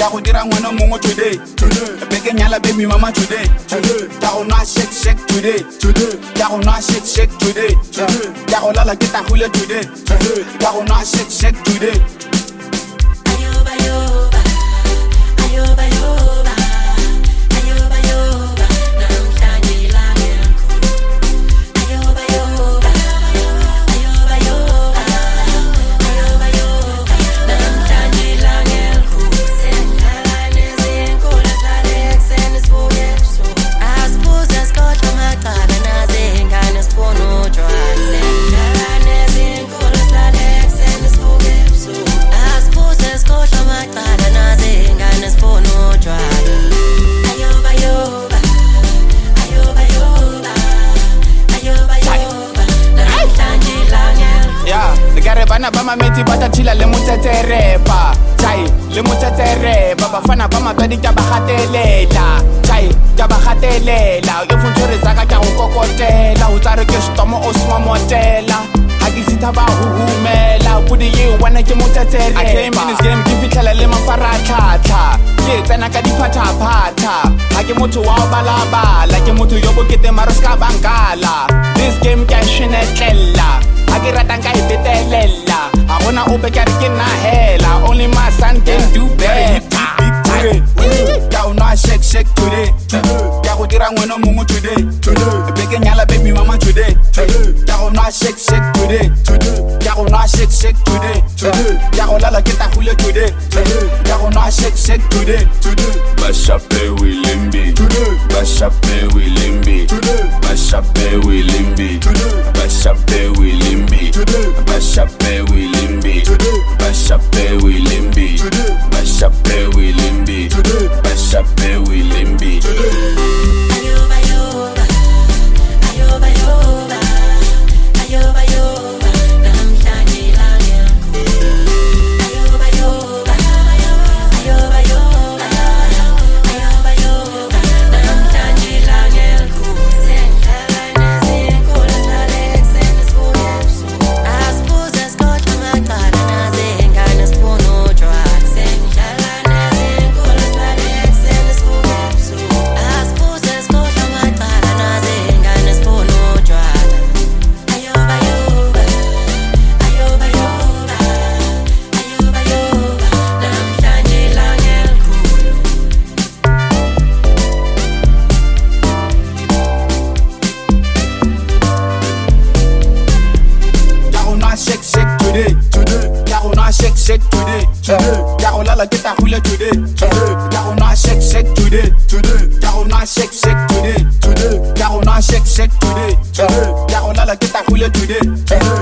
ya go dira ngwana mongwe today beke nyala baby mama today ya go nwa shake today ya go nwa shake today ya go lala ke tagole today ya go nwa shake today bana ba mameti ba tatshila le motseterepa chai le motseterepa bafana ba matwadi ka ba gatelela chai ka ba gatelela yo funtshore tsaka ka go kokotela o tsare ke stomo o swa motela ha ke sitha ba humela budi you wanna ke motseterepa I came in this game ke fitlela le mafaratlhatlha ke tsena ka diphatha ha ke motho wa balabala ke motho yo bokete maro ska bankala this game ke shinetlela I get right and get betelela. I wanna open can na hella. Only my son can do better. Ya no shake today. Ya go dira ngwana mongwe today. Beke nyala baby mama today. Ya no shake today. Ya no shake today. Ya go lala ke tagole today. Ya no shake today. Bashape Willimbi. Bashape Willimbi. Bashape Willimbi. Bashape Willimbi. Bashape Willimbi. Bashape Willimbi. Bashape Willimbi. Bashape Willimbi. Ayoba yoba, ayoba yoba, ayoba yoba, namhlanje langelku. Ayoba yoba, ayoba yoba, ayoba yoba, namhlanje langelku. Sendala nezinkulu zalexene sibuye ebusuku. Asibuze sikhohlwe amacala nazingane sifuna utshwala. Sendala nezinkulu zalexene sibuye ebusuku. Asibuze sikhohlwe amacala nazingane sifuna utshwala. Ayoba yoba, ayoba yoba, ayoba yoba, namhlanje langelkhulu. Ya go nwa shake today. Ya go nwa shake today. Ya go lala ke tagole today. Ya go nwa shake today. Ya go nwa shake today. Ya go nwa shake today. Ya go lala ke tagole today.